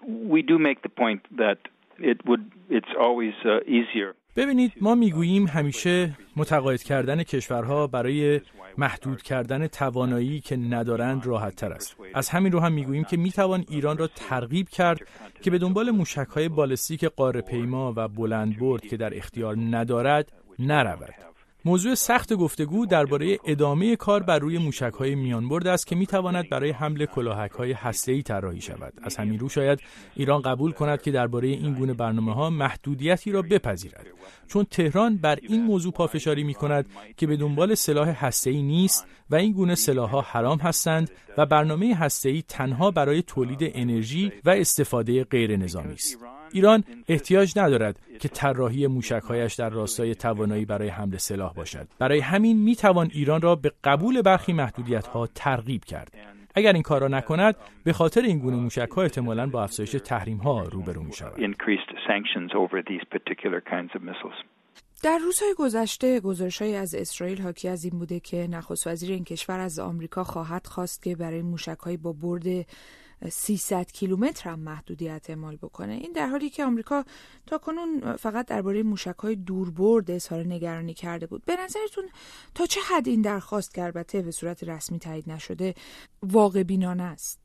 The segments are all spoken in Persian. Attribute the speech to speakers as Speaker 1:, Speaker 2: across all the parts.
Speaker 1: we do make the point that it's always easier.
Speaker 2: ببینید ما میگوییم همیشه متقاعد کردن کشورها برای محدود کردن توانایی که ندارند راحت تر است. از همین رو هم میگوییم که میتوان ایران را ترغیب کرد که به دنبال موشک‌های بالستیک قاره‌پیما و بلندبرد که در اختیار ندارد نرود. موضوع سخت گفتگو درباره ادامه کار بر روی موشک‌های میانبرد است که می‌تواند برای حمل کلاهک‌های هسته‌ای طراحی شود. از همین رو شاید ایران قبول کند که درباره این گونه برنامه‌ها محدودیتی را بپذیرد، چون تهران بر این موضوع پافشاری می‌کند که به دنبال سلاح هسته‌ای نیست و این گونه سلاح‌ها حرام هستند و برنامه هسته‌ای تنها برای تولید انرژی و استفاده غیر نظامی است. ایران احتیاج ندارد که طراحی موشک‌هایش در راستای توانایی برای حمل سلاح باشد. برای همین میتوان ایران را به قبول برخی محدودیت‌ها ترغیب کرد. اگر این کار را نکند، به خاطر این گونه موشک‌ها احتمالاً با افزایش تحریم‌ها روبرو می‌شود.
Speaker 3: در روزهای گذشته گزارش‌هایی از اسرائیل حاکی از این بوده که نخست وزیر این کشور از آمریکا خواهد خواست که برای موشک‌های با برد 300 کیلومتر هم محدودیت اعمال بکنه. این در حالی که آمریکا تاکنون فقط درباره موشک‌های دوربرد اظهار نگرانی کرده بود. به نظرتون تا چه حد این درخواست که البته به صورت رسمی تایید نشده واقع بینانه است؟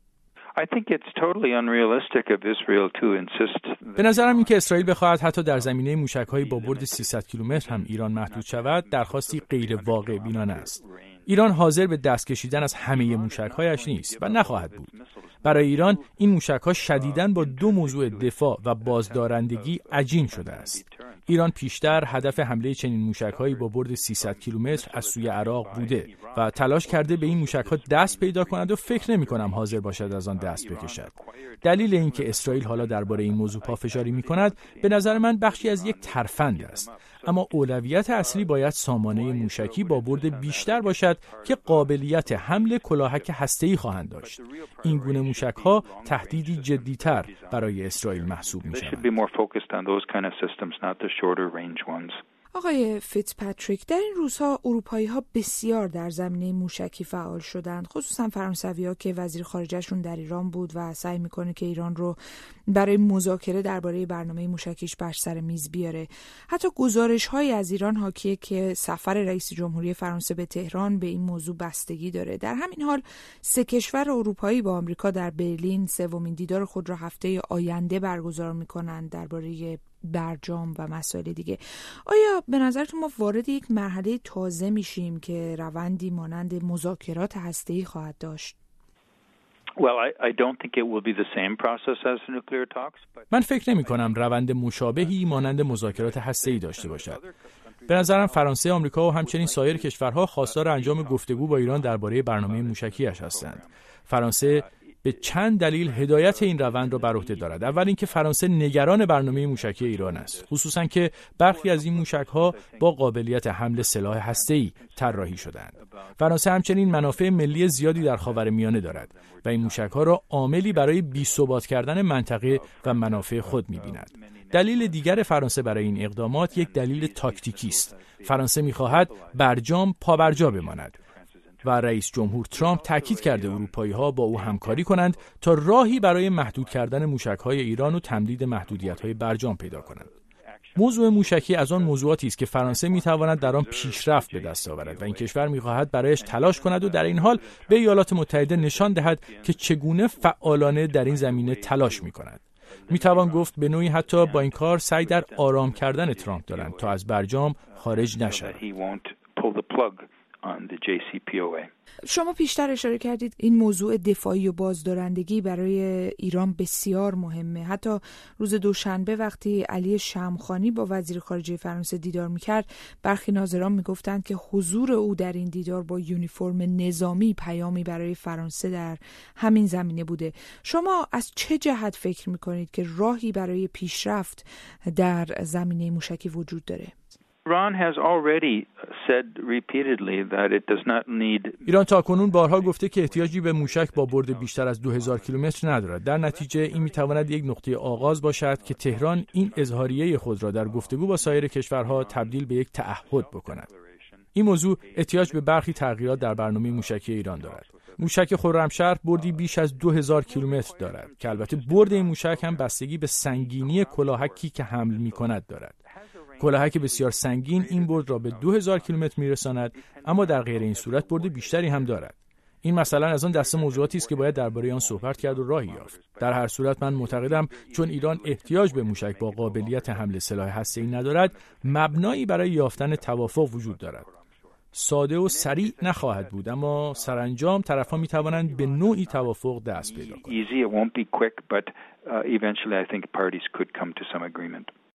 Speaker 2: به نظرم این که اسرائیل بخواهد حتی در زمینه موشک‌های با برد 300 کیلومتر هم ایران محدود شود، درخواستی غیر واقع بینانه است. ایران حاضر به دست کشیدن از همه موشک‌هایش نیست و نخواهد بود. برای ایران این موشک‌ها شدیداً با دو موضوع دفاع و بازدارندگی عجین شده است. ایران پیشتر هدف حمله چنین موشک‌هایی با برد 300 کیلومتر از سوی عراق بوده و تلاش کرده به این موشک‌ها دست پیدا کند و فکر نمی‌کنم حاضر باشد از آن دست بکشد. دلیل اینکه اسرائیل حالا درباره این موضوع پافشاری می‌کند به نظر من بخشی از یک ترفند است. اما اولویت اصلی باید سامانه موشکی با برد بیشتر باشد که قابلیت حمل کلاهک هسته‌ای خواهند داشت. این گونه موشک‌ها تهدیدی جدی‌تر برای اسرائیل محسوب می‌شوند.
Speaker 3: آقای فیتزپاتریک، در این روزها اروپایی‌ها بسیار در زمینه موشکی فعال شدند، خصوصا فرانسوی‌ها که وزیر خارجه‌شون در ایران بود و سعی می‌کنه که ایران رو برای مذاکره درباره برنامه موشکیش بر سر میز بیاره. حتی گزارش‌هایی از ایران حاکیه که سفر رئیس جمهوری فرانسه به تهران به این موضوع بستگی داره. در همین حال 3 کشور اروپایی با آمریکا در برلین سومین دیدار خود را هفته آینده برگزار می‌کنند درباره برجام و مسائل دیگه. آیا به نظرتون ما وارد یک مرحله تازه میشیم که روندی مانند مذاکرات هسته‌ای خواهد داشت؟
Speaker 2: من فکر نمی‌کنم روند مشابهی مانند مذاکرات هسته‌ای داشته باشد. به نظرم فرانسه، آمریکا و همچنین سایر کشورها خواستار انجام گفتگو با ایران درباره برنامه موشکی‌اش هستند. فرانسه به چند دلیل هدایت این روند را بر عهده دارد. اول اینکه فرانسه نگران برنامه موشکی ایران است، خصوصا که برخی از این موشک‌ها با قابلیت حمل سلاح هسته‌ای طراحی شده‌اند. فرانسه همچنین منافع ملی زیادی در خاورمیانه دارد و این موشک‌ها را عاملی برای بی‌ثبات کردن منطقه و منافع خود می‌بیند. دلیل دیگر فرانسه برای این اقدامات یک دلیل تاکتیکی است. فرانسه می‌خواهد برجام پابرجا بماند و رئیس جمهور ترامپ تاکید کرده اروپایی‌ها با او همکاری کنند تا راهی برای محدود کردن موشک‌های ایران و تمدید محدودیت‌های برجام پیدا کنند. موضوع موشکی از آن موضوعاتی است که فرانسه می‌تواند در آن پیشرفت به دست آورد و این کشور می‌خواهد برایش تلاش کند و در این حال به ایالات متحده نشان دهد که چگونه فعالانه در این زمینه تلاش می‌کند. می‌توان گفت به نوعی حتی با این کار سعی در آرام کردن ترامپ دارند تا از برجام خارج نشود.
Speaker 3: شما پیشتر اشاره کردید این موضوع دفاعی و بازدارندگی برای ایران بسیار مهمه. حتی روز دوشنبه وقتی علی شمخانی با وزیر خارجه فرانسه دیدار میکرد، برخی ناظران میگفتند که حضور او در این دیدار با یونیفرم نظامی پیامی برای فرانسه در همین زمینه بوده. شما از چه جهت فکر میکنید که راهی برای پیشرفت در زمینه موشکی وجود داره؟
Speaker 2: ایران تاکنون بارها گفته که احتیاجی به موشک با برد بیشتر از 2000 کیلومتر ندارد. در نتیجه این میتواند یک نقطه آغاز باشد که تهران این اظهاریه خود را در گفتگو با سایر کشورها تبدیل به یک تعهد بکند. این موضوع احتیاج به برخی تغییرات در برنامه موشکی ایران دارد. موشک خرمشهر بردی بیش از 2000 کیلومتر دارد که البته برد این موشک هم بستگی به سنگینی کلاهکی که حمل می‌کند دارد. کلاهک بسیار سنگین این برد را به 2000 کیلومتر می‌رساند، اما در غیر این صورت برد بیشتری هم دارد. این مثلا از آن دسته موضوعاتی است که باید درباره آن صحبت کرد و راهی یافت. در هر صورت من معتقدم چون ایران احتیاج به موشک با قابلیت حمل سلاح هسته‌ای ندارد، مبنایی برای یافتن توافق وجود دارد. ساده و سریع نخواهد بود، اما سرانجام طرف‌ها می‌توانند به نوعی توافق دست پیدا کنند.